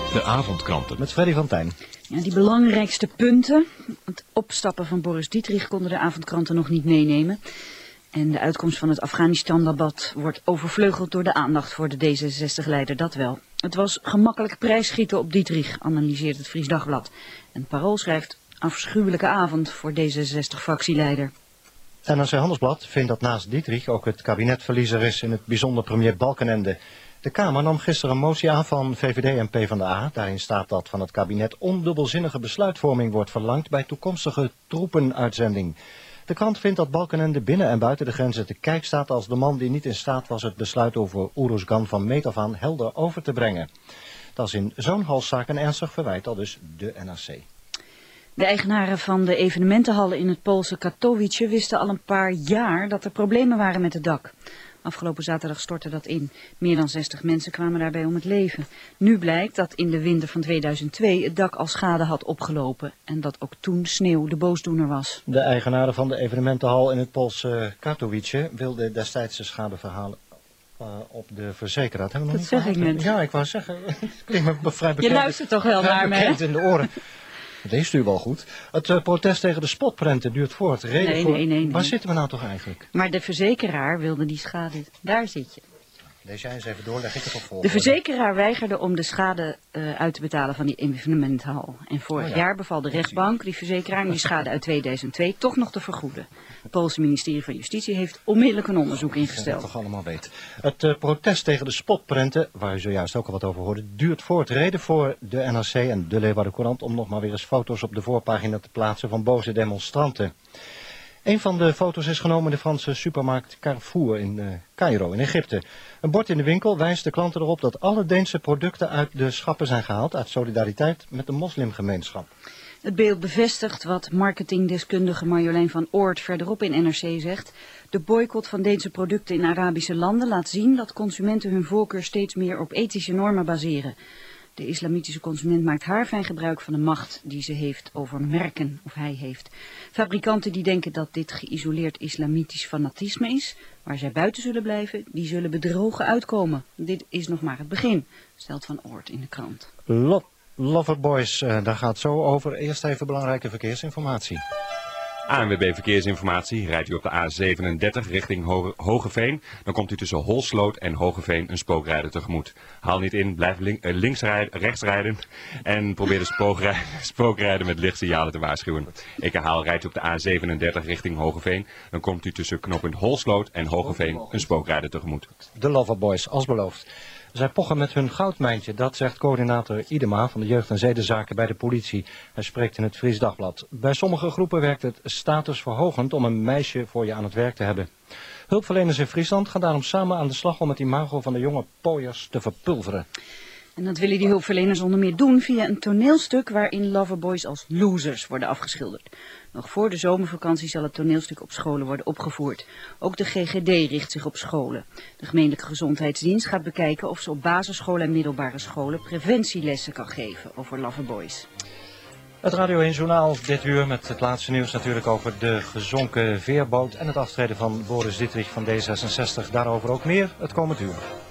De avondkranten. Met Freddy van Tijn. Ja, die belangrijkste punten. Het opstappen van Boris Dittrich konden de avondkranten nog niet meenemen. En de uitkomst van het Afghanistan-debat wordt overvleugeld door de aandacht voor de D66-leider, dat wel. Het was gemakkelijk prijsschieten op Dittrich, analyseert het Fries Dagblad. En Parool schrijft afschuwelijke avond voor D66-fractieleider. NRC Handelsblad vindt dat naast Dittrich ook het kabinetverliezer is, in het bijzonder premier Balkenende. De Kamer nam gisteren een motie aan van VVD en PvdA. Daarin staat dat van het kabinet ondubbelzinnige besluitvorming wordt verlangd bij toekomstige troepenuitzending. De krant vindt dat Balkenende binnen en buiten de grenzen te kijk staat als de man die niet in staat was het besluit over Oeruzgan van meet af aan helder over te brengen. Dat is in zo'n halszaak een ernstig verwijt, al dus de NRC. De eigenaren van de evenementenhallen in het Poolse Katowice wisten al een paar jaar dat er problemen waren met het dak. Afgelopen zaterdag stortte dat in. Meer dan 60 mensen kwamen daarbij om het leven. Nu blijkt dat in de winter van 2002 het dak al schade had opgelopen en dat ook toen sneeuw de boosdoener was. De eigenaren van de evenementenhal in het Poolse Katowice wilden destijds de schade verhalen op de verzekeraar. Dat zeg ik net. Ja, ik wou zeggen. Klinkt me vrij bekend. Je luistert toch wel naar me, hè? In de oren. Dat leest u wel goed. Het protest tegen de spotprenten duurt voort. Nee. Waar zitten we nou toch eigenlijk? Maar de verzekeraar wilde die schade. Daar zit je. Lees jij eens even door, leg ik het op voor. De verzekeraar weigerde om de schade uit te betalen van die evenementenhal. En vorig jaar beval de rechtbank die verzekeraar die schade uit 2002 toch nog te vergoeden. Het Poolse ministerie van Justitie heeft onmiddellijk een onderzoek ingesteld. Dat toch allemaal weet. Het protest tegen de spotprenten, waar u zojuist ook al wat over hoorde, duurt voort. Reden voor de NRC en de Leeuwarden Courant om nog maar weer eens foto's op de voorpagina te plaatsen van boze demonstranten. Een van de foto's is genomen in de Franse supermarkt Carrefour in Cairo, in Egypte. Een bord in de winkel wijst de klanten erop dat alle Deense producten uit de schappen zijn gehaald uit solidariteit met de moslimgemeenschap. Het beeld bevestigt wat marketingdeskundige Marjolein van Oort verderop in NRC zegt. De boycott van Deense producten in Arabische landen laat zien dat consumenten hun voorkeur steeds meer op ethische normen baseren. De islamitische consument maakt haarfijn gebruik van de macht die ze heeft over merken, of hij heeft. Fabrikanten die denken dat dit geïsoleerd islamitisch fanatisme is, waar zij buiten zullen blijven, die zullen bedrogen uitkomen. Dit is nog maar het begin, stelt Van Oort in de krant. Loverboys, daar gaat zo over. Eerst even belangrijke verkeersinformatie. ANWB Verkeersinformatie. Rijdt u op de A37 richting Hogeveen, dan komt u tussen Holsloot en Hogeveen een spookrijder tegemoet. Haal niet in, blijf rechts rijden en probeer de spookrijder met lichtsignalen te waarschuwen. Ik herhaal, rijdt u op de A37 richting Hogeveen, dan komt u tussen knooppunt Holsloot en Hogeveen een spookrijder tegemoet. De Loverboys, als beloofd. Zij pochen met hun goudmijntje, dat zegt coördinator Idema van de jeugd- en zedenzaken bij de politie. Hij spreekt in het Fries Dagblad. Bij sommige groepen werkt het statusverhogend om een meisje voor je aan het werk te hebben. Hulpverleners in Friesland gaan daarom samen aan de slag om het imago van de jonge pooiers te verpulveren. En dat willen die hulpverleners onder meer doen via een toneelstuk waarin loverboys als losers worden afgeschilderd. Nog voor de zomervakantie zal het toneelstuk op scholen worden opgevoerd. Ook de GGD richt zich op scholen. De gemeentelijke gezondheidsdienst gaat bekijken of ze op basisscholen en middelbare scholen preventielessen kan geven over loverboys. Het Radio 1 Journaal dit uur met het laatste nieuws natuurlijk over de gezonken veerboot en het aftreden van Boris Dittrich van D66. Daarover ook meer het komend uur.